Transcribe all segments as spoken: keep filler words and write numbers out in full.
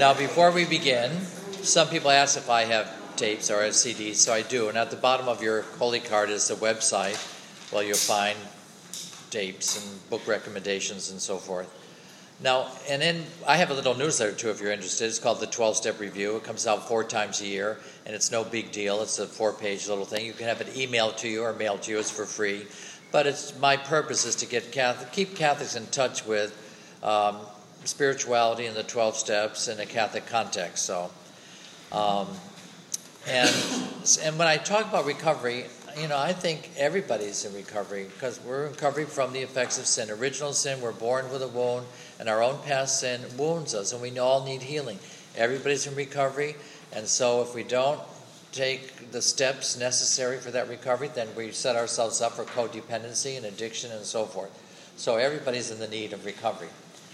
Now, before we begin, some people ask if I have tapes or C Ds, so I do. And at the bottom of your Holy Card is the website. Well, you'll find tapes and book recommendations and so forth. Now, and then I have a little newsletter too if you're interested. It's called the twelve-Step Review. It comes out four times a year, and it's no big deal. It's a four-page little thing. You can have it emailed to you or mailed to you. It's for free. But it's my purpose is to get Catholic, keep Catholics in touch with um, spirituality and the twelve steps in a Catholic context. So, um, and and when I talk about recovery, you know, I think everybody's in recovery because we're in recovery from the effects of sin. Original sin, we're born with a wound, and our own past sin wounds us, and we all need healing. Everybody's in recovery, and so if we don't take the steps necessary for that recovery, then we set ourselves up for codependency and addiction and so forth. So everybody's in the need of recovery.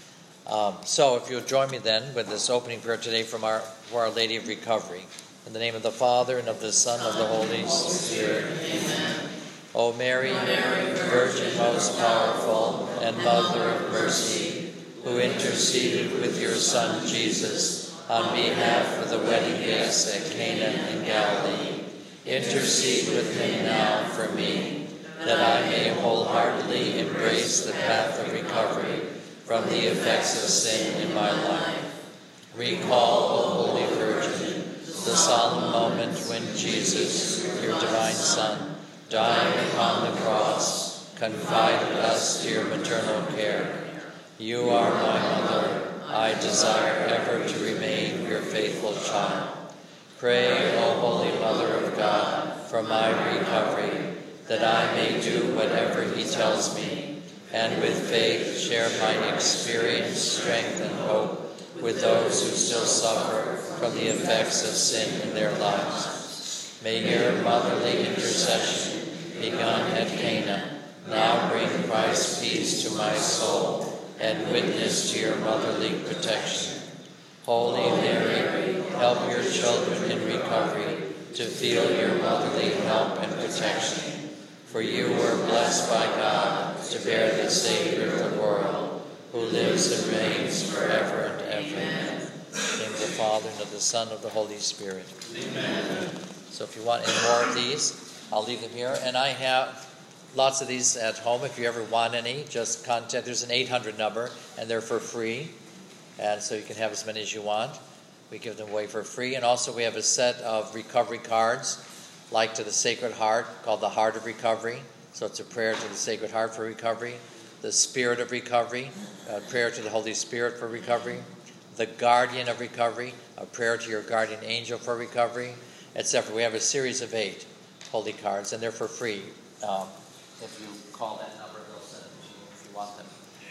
Um, so if you'll join me then with this opening prayer today from our, for Our Lady of Recovery. In the name of the Father, and of the Son, and of the Holy Spirit. Amen. O Mary, Mary, Virgin most powerful, and Mother of mercy, who interceded with your Son Jesus on behalf of the wedding guests at Cana in Galilee, intercede with him now for me, that I may wholeheartedly embrace the path of recovery from the effects of sin in my life. Recall, O Holy Virgin, the solemn moment when Jesus, your divine Son, dying upon the cross, confided us to your maternal care. You are my mother. I desire ever to remain your faithful child. Pray, O Holy Mother of God, for my recovery, that I may do whatever he tells me, and with faith share my experience, strength, and hope with those who still suffer from the effects of sin in their lives. May your motherly intercession, begun at Cana, now bring Christ's peace to my soul and witness to your motherly protection. Holy Mary, help your children in recovery to feel your motherly help and protection. For you were blessed by God to bear the Savior of the world, who lives and reigns forever and ever. Amen. In the name of the Father, and of the Son, and of the Holy Spirit. Amen. So if you want any more of these, I'll leave them here. And I have lots of these at home. If you ever want any, just contact. There's an eight hundred number, and they're for free. And so you can have as many as you want. We give them away for free. And also we have a set of recovery cards, like to the Sacred Heart, called the Heart of Recovery. So it's a prayer to the Sacred Heart for recovery. The Spirit of Recovery, a prayer to the Holy Spirit for recovery. The Guardian of Recovery, a prayer to your guardian angel for recovery, et cetera. We have a series of eight holy cards, and they're for free. Um, if you call that number, they'll send them to you if you want them.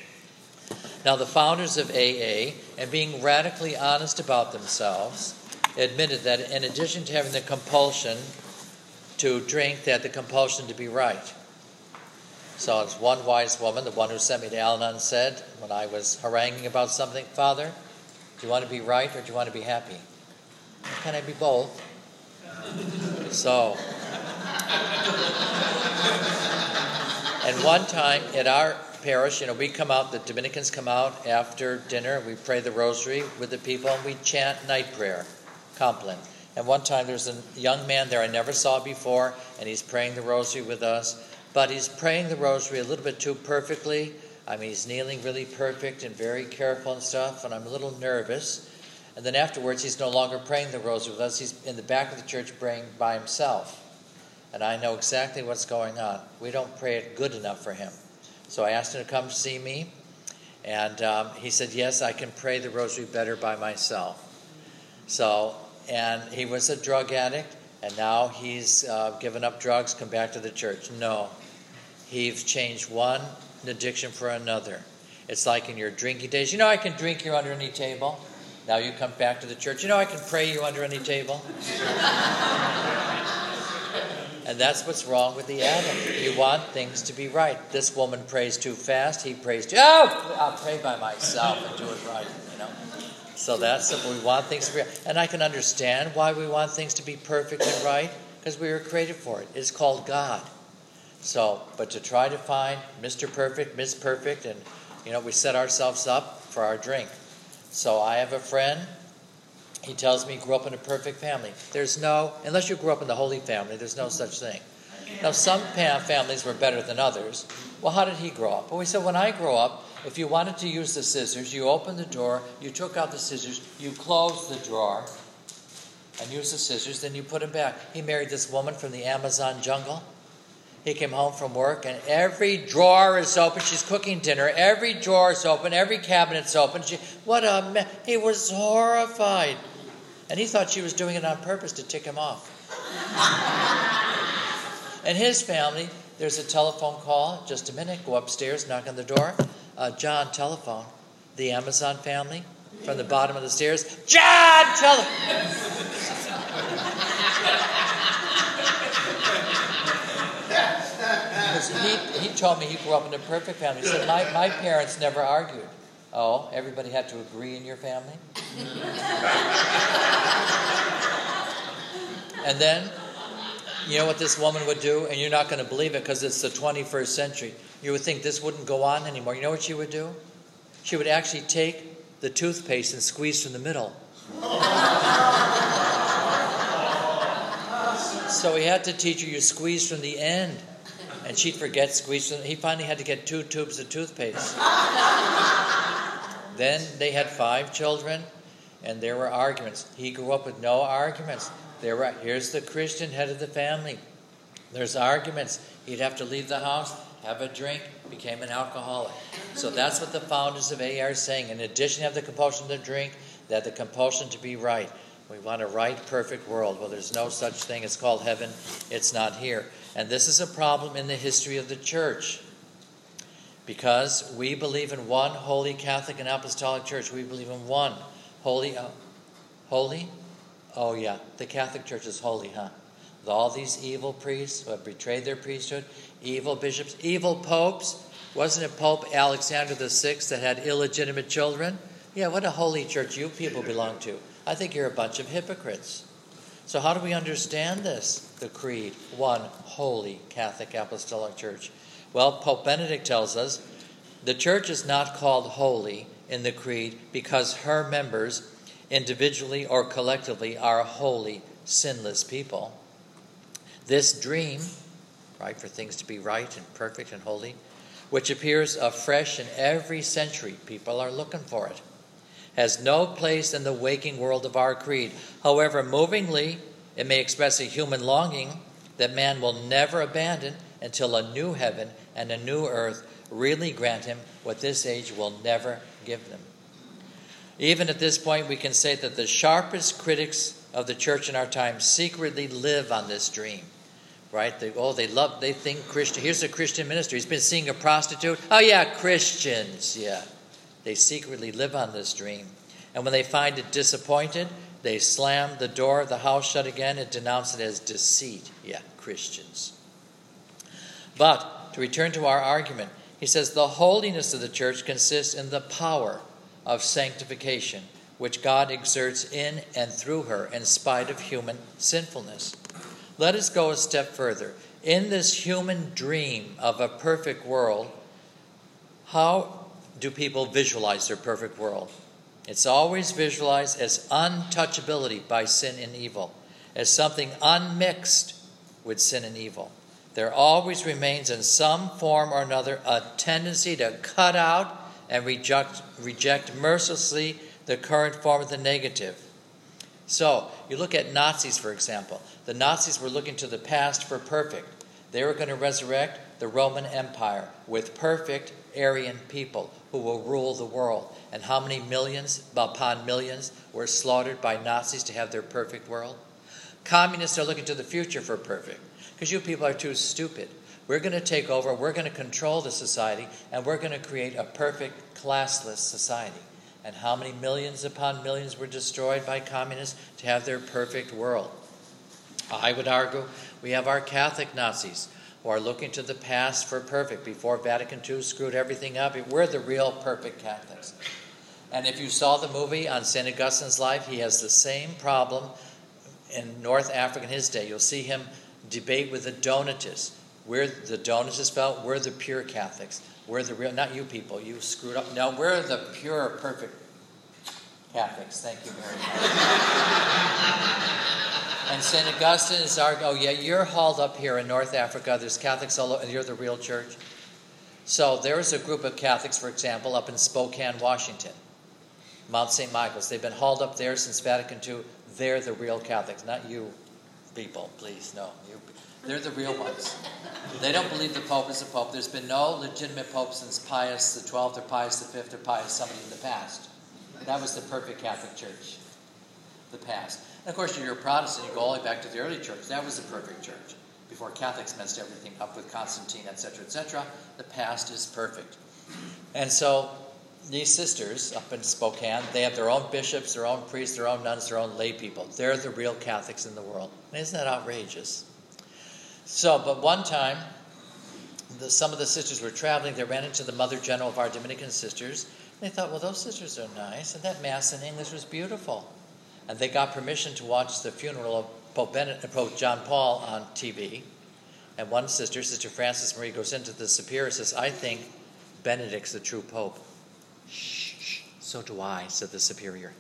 Now, the founders of A A, and being radically honest about themselves, admitted that in addition to having the compulsion to drink, they had the compulsion to be right. So as one wise woman, the one who sent me to Al-Anon, said, when I was haranguing about something, Father, do you want to be right or do you want to be happy? Can I be both? So, and one time at our parish, you know, we come out, the Dominicans come out after dinner, we pray the rosary with the people, and we chant night prayer, Compline. And one time there's a young man there I never saw before, and he's praying the rosary with us. But he's praying the rosary a little bit too perfectly. I mean, he's kneeling really perfect and very careful and stuff, and I'm a little nervous. And then afterwards, he's no longer praying the rosary with us. He's in the back of the church praying by himself. And I know exactly what's going on. We don't pray it good enough for him. So I asked him to come see me, and um, he said, yes, I can pray the rosary better by myself. So, and he was a drug addict. And now he's uh, given up drugs, come back to the church. No. He's changed one addiction for another. It's like in your drinking days. You know, I can drink you under any table. Now you come back to the church. You know, I can pray you under any table. And that's what's wrong with the addict. You want things to be right. This woman prays too fast. He prays too... Oh! I'll pray by myself and do it right, you know. So that's it. We want things to be right. And I can understand why we want things to be perfect and right, because we were created for it. It's called God. So, but to try to find Mister Perfect, Miss Perfect, and, you know, we set ourselves up for our drink. So I have a friend He tells me he grew up in a perfect family. There's no, unless you grew up in the Holy Family, there's no such thing. Now, some families were better than others. Well, how did he grow up? Well, he said, when I grow up, if you wanted to use the scissors, you opened the drawer, you took out the scissors, you closed the drawer, and used the scissors, then you put them back. He married this woman from the Amazon jungle. He came home from work, and every drawer is open. She's cooking dinner. Every drawer is open. Every cabinet's open. She, what a mess. He was horrified. And he thought she was doing it on purpose to tick him off. And his family, there's a telephone call. Just a minute. Go upstairs, knock on the door. Uh, John, telephone. The Amazon family from the bottom of the stairs. John, telephone. He, he told me he grew up in a perfect family. He said, my, my parents never argued. Oh, everybody had to agree in your family? And then, you know what this woman would do? And you're not going to believe it because it's the twenty-first century. You would think this wouldn't go on anymore. You know what she would do? She would actually take the toothpaste and squeeze from the middle. So he had to teach her you squeeze from the end. And she'd forget squeeze from the, he finally had to get two tubes of toothpaste. Then they had five children, and there were arguments. He grew up with no arguments. There were, here's the Christian head of the family. There's arguments. He'd have to leave the house, have a drink, became an alcoholic. So that's what the founders of A A are saying. In addition to have the compulsion to drink, they have the compulsion to be right. We want a right, perfect world. Well, there's no such thing. It's called heaven. It's not here. And this is a problem in the history of the church. Because we believe in one holy Catholic and Apostolic Church. We believe in one holy... Uh, holy? Oh, yeah. The Catholic Church is holy, huh? With all these evil priests who have betrayed their priesthood, evil bishops, evil popes. Wasn't it Pope Alexander the Sixth that had illegitimate children? Yeah, what a holy church you people belong to. I think you're a bunch of hypocrites. So how do we understand this? The creed, one holy Catholic Apostolic Church. Well, Pope Benedict tells us the church is not called holy in the creed because her members, individually or collectively, are holy, sinless people. This dream, right, for things to be right and perfect and holy, which appears afresh in every century, people are looking for it, has no place in the waking world of our creed. However, movingly, it may express a human longing that man will never abandon until a new heaven and a new earth really grant him what this age will never give them. Even at this point, we can say that the sharpest critics of the church in our time secretly live on this dream. Right? They, oh, they love, they think Christian. Here's a Christian minister. He's been seeing a prostitute. Oh, yeah, Christians. Yeah. They secretly live on this dream. And when they find it disappointed, they slam the door of the house shut again and denounce it as deceit. Yeah, Christians. But to return to our argument, he says the holiness of the church consists in the power of sanctification, which God exerts in and through her in spite of human sinfulness. Let us go a step further. In this human dream of a perfect world, how do people visualize their perfect world? It's always visualized as untouchability by sin and evil, as something unmixed with sin and evil. There always remains in some form or another a tendency to cut out and reject, reject mercilessly the current form of the negative. So, you look at Nazis, for example. The Nazis were looking to the past for perfect. They were going to resurrect the Roman Empire with perfect Aryan people who will rule the world. And how many millions upon millions were slaughtered by Nazis to have their perfect world? Communists are looking to the future for perfect, because you people are too stupid. We're going to take over, we're going to control the society, and we're going to create a perfect classless society. And how many millions upon millions were destroyed by communists to have their perfect world? I would argue we have our Catholic Nazis who are looking to the past for perfect. Before Vatican Two screwed everything up, we're the real perfect Catholics. And if you saw the movie on Saint Augustine's life, he has the same problem in North Africa in his day. You'll see him debate with the Donatists. We're the Donatists felt we're the pure Catholics. We're the real, not you people, you screwed up. No, we're the pure, perfect. Catholics, thank you very much. And Saint Augustine is our, oh yeah, you're hauled up here in North Africa. There's Catholics all over, and you're the real church. So there's a group of Catholics, for example, up in Spokane, Washington, Mount Saint Michael's. They've been hauled up there since Vatican Two. They're the real Catholics, not you people, please, no. You, they're the real ones. They don't believe the Pope is a Pope. There's been no legitimate Pope since Pius the twelfth or Pius the fifth or Pius somebody in the past. That was the perfect Catholic Church, the past. And of course, if you're a Protestant, you go all the way back to the early church. That was the perfect church, before Catholics messed everything up with Constantine, et cetera, et cetera. The past is perfect. And so these sisters up in Spokane, they have their own bishops, their own priests, their own nuns, their own lay people. They're the real Catholics in the world. And isn't that outrageous? So, but one time, the, some of the sisters were traveling. They ran into the Mother General of our Dominican sisters. They thought, well, those sisters are nice, and that Mass in English was beautiful. And they got permission to watch the funeral of Pope, Benedict, Pope John Paul on T V. And one sister, Sister Frances Marie, goes into the superior and says, I think Benedict's the true Pope. Shh, shh, so do I, said the superior.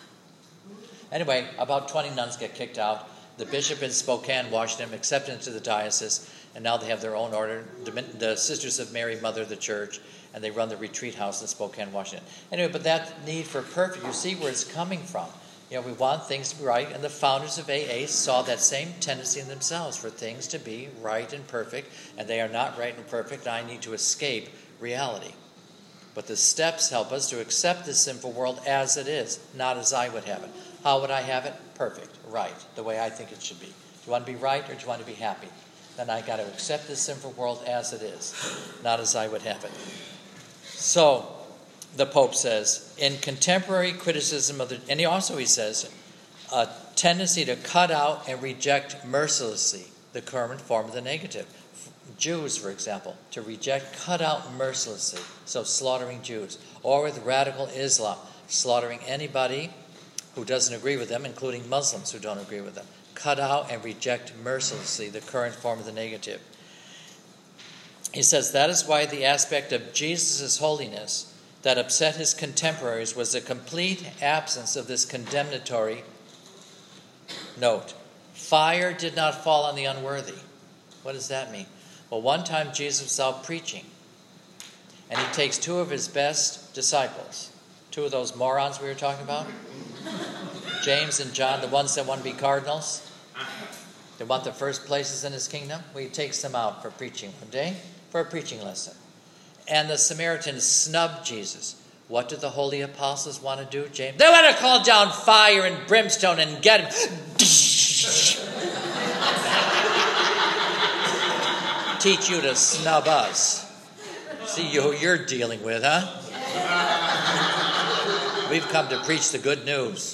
Anyway, about twenty nuns get kicked out. The bishop in Spokane, Washington, accepted into the diocese, and now they have their own order, the Sisters of Mary, Mother of the Church, and they run the retreat house in Spokane, Washington. Anyway, but that need for perfect, you see where it's coming from. You know, we want things to be right, and the founders of A A saw that same tendency in themselves for things to be right and perfect, and they are not right and perfect, and I need to escape reality. But the steps help us to accept this sinful world as it is, not as I would have it. How would I have it? Perfect, right, the way I think it should be. Do you want to be right or do you want to be happy? Then I got to accept this sinful world as it is, not as I would have it. So, the Pope says, in contemporary criticism of the, and he also he says, a tendency to cut out and reject mercilessly the current form of the negative. Jews, for example, to reject, cut out mercilessly, so slaughtering Jews. Or with radical Islam, slaughtering anybody who doesn't agree with them, including Muslims who don't agree with them. Cut out and reject mercilessly the current form of the negative. He says, that is why the aspect of Jesus' holiness that upset his contemporaries was the complete absence of this condemnatory note. Fire did not fall on the unworthy. What does that mean? Well, one time Jesus was out preaching, and he takes two of his best disciples, two of those morons we were talking about, James and John, the ones that want to be cardinals. They want the first places in his kingdom. Well, he takes them out for preaching one day, for a preaching lesson. And the Samaritans snubbed Jesus. What did the holy apostles want to do, James? They want to call down fire and brimstone and get him. Teach you to snub us. See who you're dealing with, huh? We've come to preach the good news.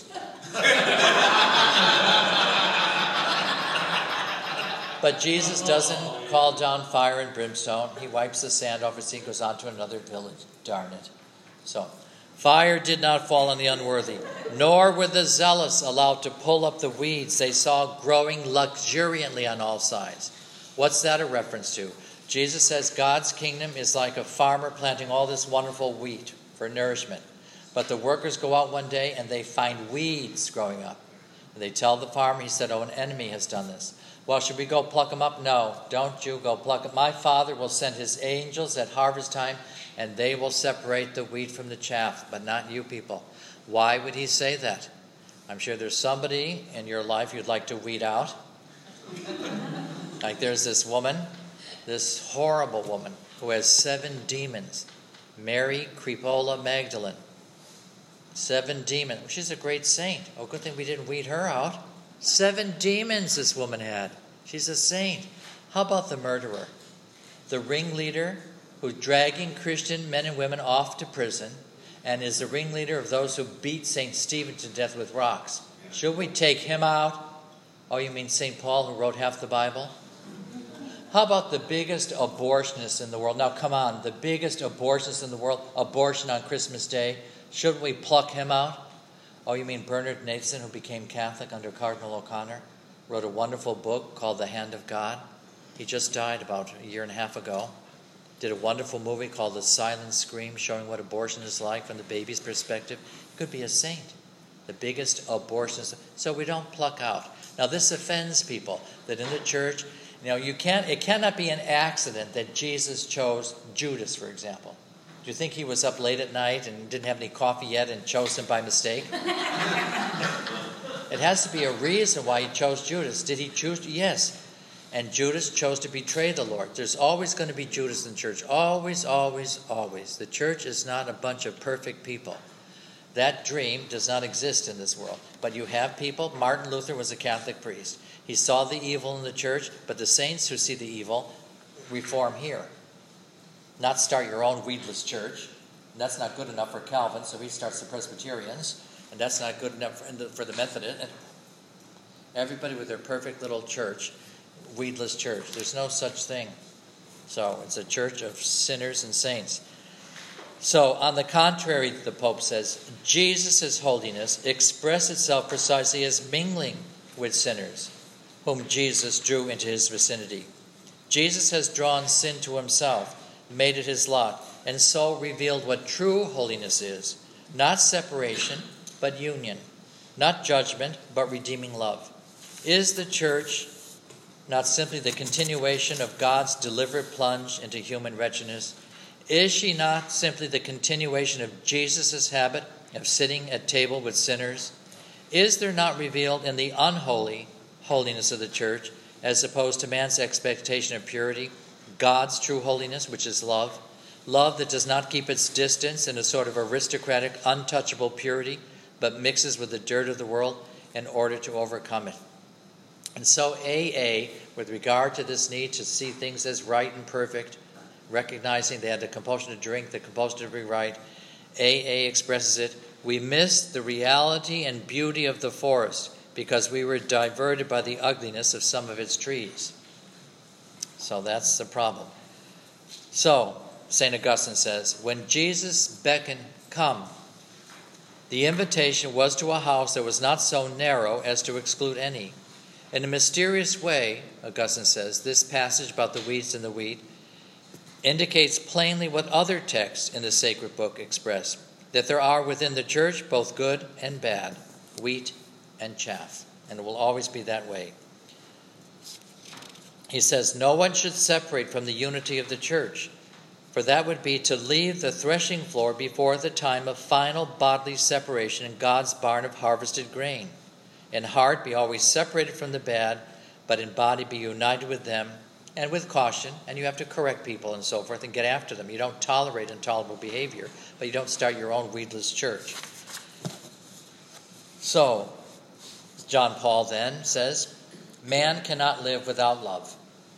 But Jesus doesn't call down fire and brimstone. He wipes the sand off his feet, goes on to another village. Darn it. So, fire did not fall on the unworthy, nor were the zealous allowed to pull up the weeds they saw growing luxuriantly on all sides. What's that a reference to? Jesus says God's kingdom is like a farmer planting all this wonderful wheat for nourishment. But the workers go out one day and they find weeds growing up. And they tell the farmer, he said, oh, an enemy has done this. Well, should we go pluck them up? No, don't you go pluck them. My Father will send his angels at harvest time, and they will separate the wheat from the chaff, but not you people. Why would he say that? I'm sure there's somebody in your life you'd like to weed out. Like there's this woman, this horrible woman, who has seven demons. Mary Crepola Magdalene. Seven demons. She's a great saint. Oh, good thing we didn't weed her out. Seven demons this woman had. She's a saint. How about the murderer? The ringleader who's dragging Christian men and women off to prison and is the ringleader of those who beat Saint Stephen to death with rocks. Should we take him out? Oh, you mean Saint Paul who wrote half the Bible? How about the biggest abortionist in the world? Now, come on, the biggest abortionist in the world, abortion on Christmas Day. Shouldn't we pluck him out? Oh, you mean Bernard Nathan, who became Catholic under Cardinal O'Connor, wrote a wonderful book called The Hand of God. He just died about a year and a half ago. Did a wonderful movie called The Silent Scream, showing what abortion is like from the baby's perspective. He could be a saint. the biggest abortionists. So we don't pluck out. Now this offends people, that in the church, you know, you can't, it cannot be an accident that Jesus chose Judas, for example. Do you think he was up late at night and didn't have any coffee yet and chose him by mistake? It has to be a reason why he chose Judas. Did he choose? Yes. And Judas chose to betray the Lord. There's always going to be Judas in the church. Always, always, always. The church is not a bunch of perfect people. That dream does not exist in this world. But you have people. Martin Luther was a Catholic priest. He saw the evil in the church, but the saints who see the evil reform here. Not start your own weedless church. That's not good enough for Calvin, so he starts the Presbyterians. And that's not good enough for the, for the Methodists. Everybody with their perfect little church, weedless church. There's no such thing. So it's a church of sinners and saints. So on the contrary, the Pope says, Jesus' holiness expressed itself precisely as mingling with sinners, whom Jesus drew into his vicinity. Jesus has drawn sin to himself, made it his lot, and so revealed what true holiness is. Not separation, but union. Not judgment, but redeeming love. Is the church not simply the continuation of God's deliberate plunge into human wretchedness? Is she not simply the continuation of Jesus' habit of sitting at table with sinners? Is there not revealed in the unholy holiness of the church, as opposed to man's expectation of purity, God's true holiness, which is love? Love that does not keep its distance in a sort of aristocratic, untouchable purity, but mixes with the dirt of the world in order to overcome it. And so A A, with regard to this need to see things as right and perfect, recognizing they had the compulsion to drink, the compulsion to be right, A A expresses it, we missed the reality and beauty of the forest because we were diverted by the ugliness of some of its trees. So that's the problem. So, Saint Augustine says, when Jesus beckoned, come, the invitation was to a house that was not so narrow as to exclude any. In a mysterious way, Augustine says, this passage about the weeds and the wheat indicates plainly what other texts in the sacred book express, that there are within the church both good and bad, wheat and chaff, and it will always be that way. He says, no one should separate from the unity of the church, for that would be to leave the threshing floor before the time of final bodily separation in God's barn of harvested grain. In heart be always separated from the bad, but in body be united with them, and with caution, and you have to correct people and so forth and get after them. You don't tolerate intolerable behavior, but you don't start your own weedless church. So, John Paul then says, man cannot live without love.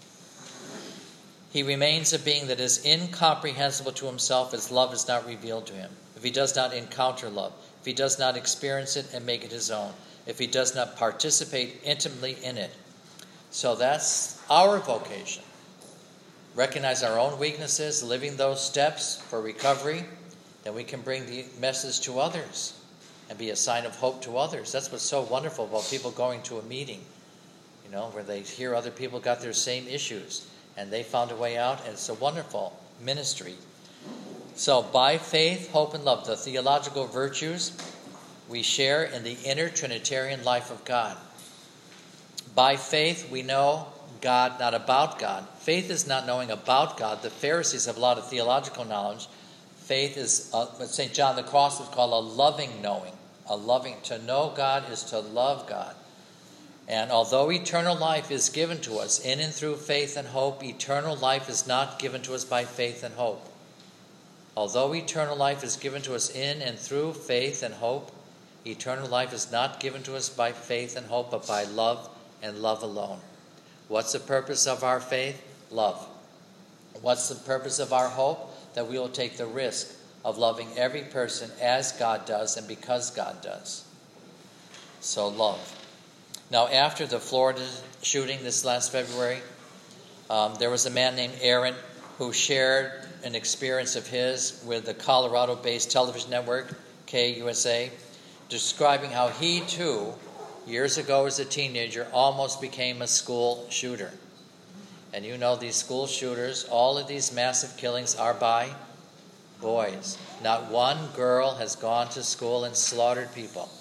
He remains a being that is incomprehensible to himself as love is not revealed to him. If he does not encounter love, if he does not experience it and make it his own, if he does not participate intimately in it. So that's our vocation. Recognize our own weaknesses, living those steps for recovery, then we can bring the message to others and be a sign of hope to others. That's what's so wonderful about people going to a meeting, you know, where they hear other people got their same issues and they found a way out, and it's a wonderful ministry. So by faith, hope, and love, the theological virtues, we share in the inner Trinitarian life of God. By faith, we know God, not about God. Faith is not knowing about God. The Pharisees have a lot of theological knowledge. Faith is, uh, what Saint John the Cross would call a loving knowing. A loving, to know God is to love God. And although eternal life is given to us in and through faith and hope, eternal life is not given to us by faith and hope. Although eternal life is given to us in and through faith and hope, eternal life is not given to us by faith and hope, but by love and love alone. What's the purpose of our faith? Love. What's the purpose of our hope? That we will take the risk of loving every person as God does and because God does. So love. Now, after the Florida shooting this last February, um, there was a man named Aaron who shared an experience of his with the Colorado-based television network, K U S A, describing how he, too, years ago as a teenager, almost became a school shooter. And you know these school shooters, all of these massive killings are by boys. Not one girl has gone to school and slaughtered people.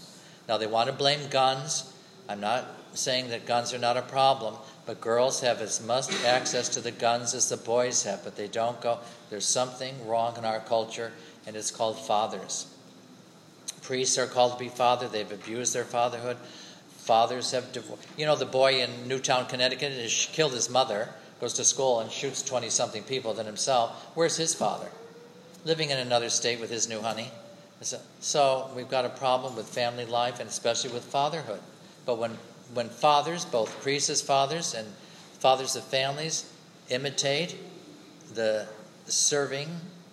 Now, they want to blame guns. I'm not saying that guns are not a problem, but girls have as much access to the guns as the boys have, but they don't go. There's something wrong in our culture, and it's called fathers. Priests are called to be father. They've abused their fatherhood. Fathers have divorced. You know, the boy in Newtown, Connecticut has killed his mother, goes to school and shoots twenty-something people than himself. Where's his father? Living in another state with his new honey. So, so we've got a problem with family life and especially with fatherhood. But when, when fathers, both priests as fathers and fathers of families, imitate the serving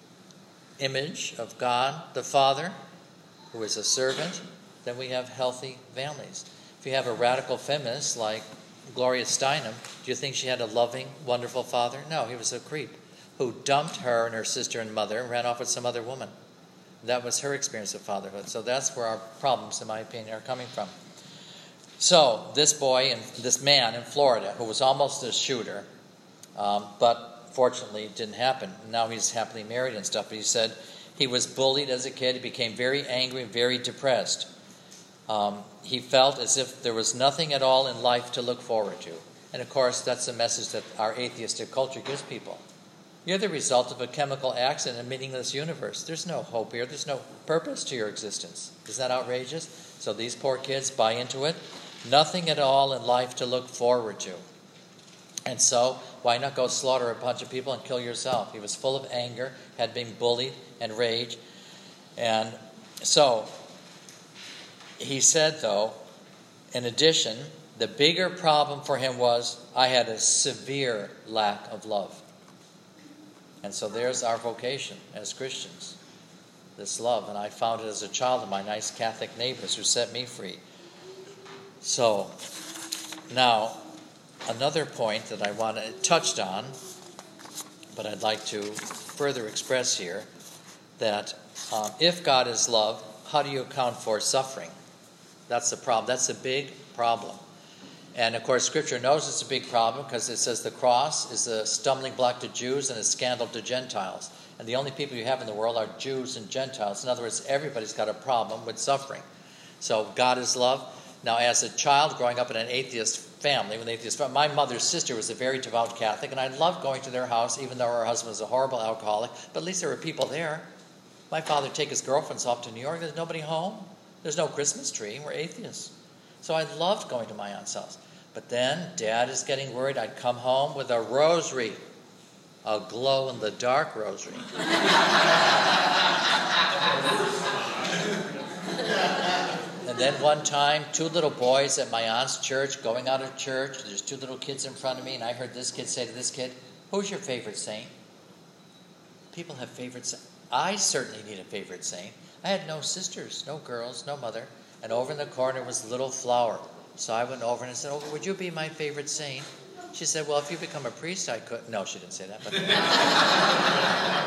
image of God the Father, who is a servant, then we have healthy families. If you have a radical feminist like Gloria Steinem, do you think she had a loving, wonderful father? No, he was a creep who dumped her and her sister and mother and ran off with some other woman. That was her experience of fatherhood. So that's where our problems, in my opinion, are coming from. So this boy and this man in Florida who was almost a shooter, um, but fortunately it didn't happen. Now he's happily married and stuff. But he said he was bullied as a kid. He became very angry and very depressed. Um, he felt as if there was nothing at all in life to look forward to. And of course, that's the message that our atheistic culture gives people. You're the result of a chemical accident in a meaningless universe. There's no hope here. There's no purpose to your existence. Isn't that outrageous? So these poor kids buy into it. Nothing at all in life to look forward to. And so, why not go slaughter a bunch of people and kill yourself? He was full of anger, had been bullied and rage. And so, he said, though, in addition, the bigger problem for him was, I had a severe lack of love. And so there's our vocation as Christians, this love. And I found it as a child of my nice Catholic neighbors who set me free. So, now, another point that I want to touched on, but I'd like to further express here, that um, if God is love, how do you account for suffering? That's the problem. That's a big problem. And of course, Scripture knows it's a big problem because it says the cross is a stumbling block to Jews and a scandal to Gentiles. And the only people you have in the world are Jews and Gentiles. In other words, everybody's got a problem with suffering. So God is love. Now, as a child growing up in an atheist family, with an atheist family, my mother's sister was a very devout Catholic, and I loved going to their house, even though her husband was a horrible alcoholic. But at least there were people there. My father would take his girlfriends off to New York. There's nobody home. There's no Christmas tree. We're atheists. So I loved going to my aunt's house. But then Dad is getting worried. I'd come home with a rosary, a glow-in-the-dark rosary. And then one time, two little boys at my aunt's church, going out of church, there's two little kids in front of me, and I heard this kid say to this kid, "Who's your favorite saint?" People have favorite saints. I certainly need a favorite saint. I had no sisters, no girls, no mother. And over in the corner was Little Flower. So I went over and I said, "Oh, would you be my favorite saint?" She said, "Well, if you become a priest, I could." No, she didn't say that. But